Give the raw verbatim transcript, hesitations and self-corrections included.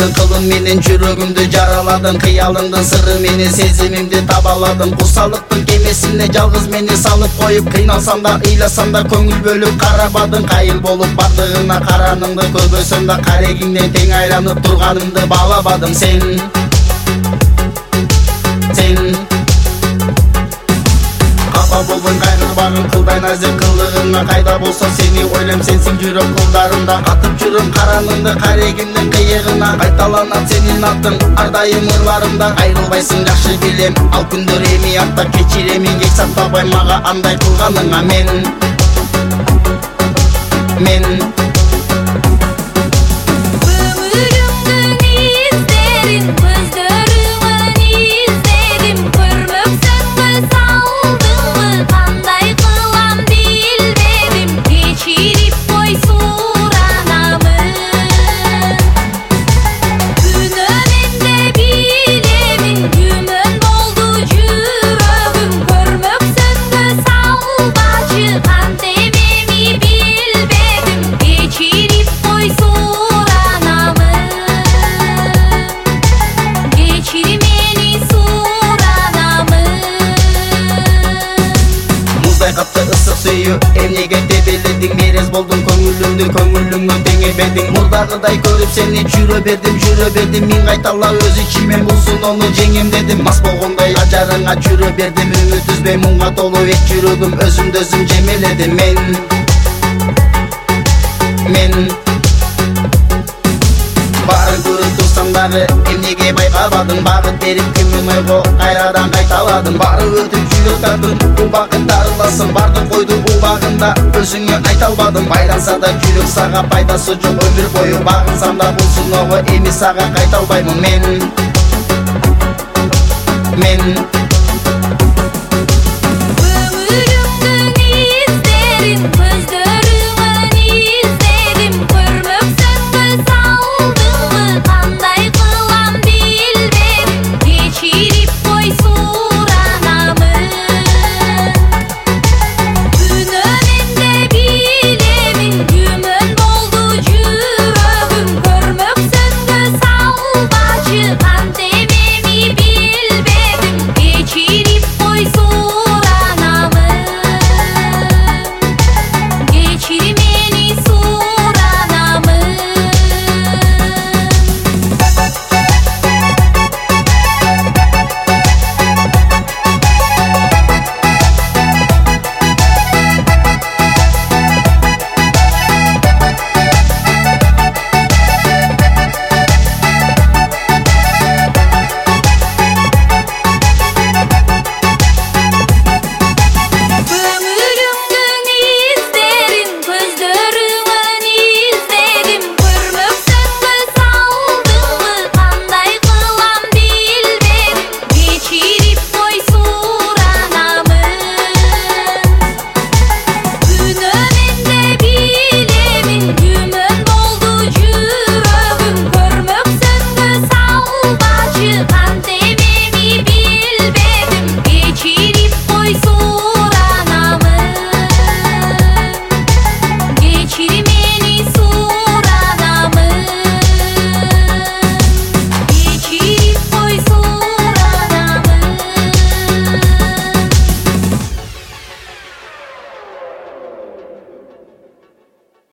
Кылдың кылың менен жүрөгүмдү жараладың, кыялыңдын сыры менен сезимимди табаладың. Курсалыктын кемесине жалгыз мени салып коюп, кыйналсам да ыйласам да көңүл бөлүп карабадың. Кайыл болуп бардыгына караныңды көрбөсөм да, карегиңден тең айланып турганымды баалабадың. Сен Сен Капа болгон кайгырбагын кылдай назик кылдыгыңа, кайда болсо сени ойлойм, сенсиң жүрөк кулдарымда. Катып жүрөм караныңды карегимдин кыйыгына, кайталанат сенин атың ар дайым ырларымда. Айрылбайсың жакшы билем, ал күндөр эми артта, кечиремин кеч сактабай мага андай кылганыңа. Мен Мен ысык сүйүү эмнеге тебеледиң, мерез болдуң көңүлүмдү, көңүлүңө теңебедиң. Мурдагыдай көрүп сени жүрө бердим, жүрө бердим, миң кайтала өз ичимен бул сыноону жеңем дедим. Мас болгондой ажарыңа жүрө бердим, үмүт үзбөй муңга толуу эч жүрөгүм өзүмдү өзүм жемеледим. Мен Мен баары көрүп турсам дагы эмнеге байкабадың, багыт берип күмүн ойго кайрадан кайталадың. Баары өтүп жүрөктөрдүн бул багытта арласың, барды койду убагында өзүңө айта албадым. Байланса да жүрөк сага пайдасы жок, өмүр бою багынсам да бул сыноого эми сага кайта албаймын. Мен Мен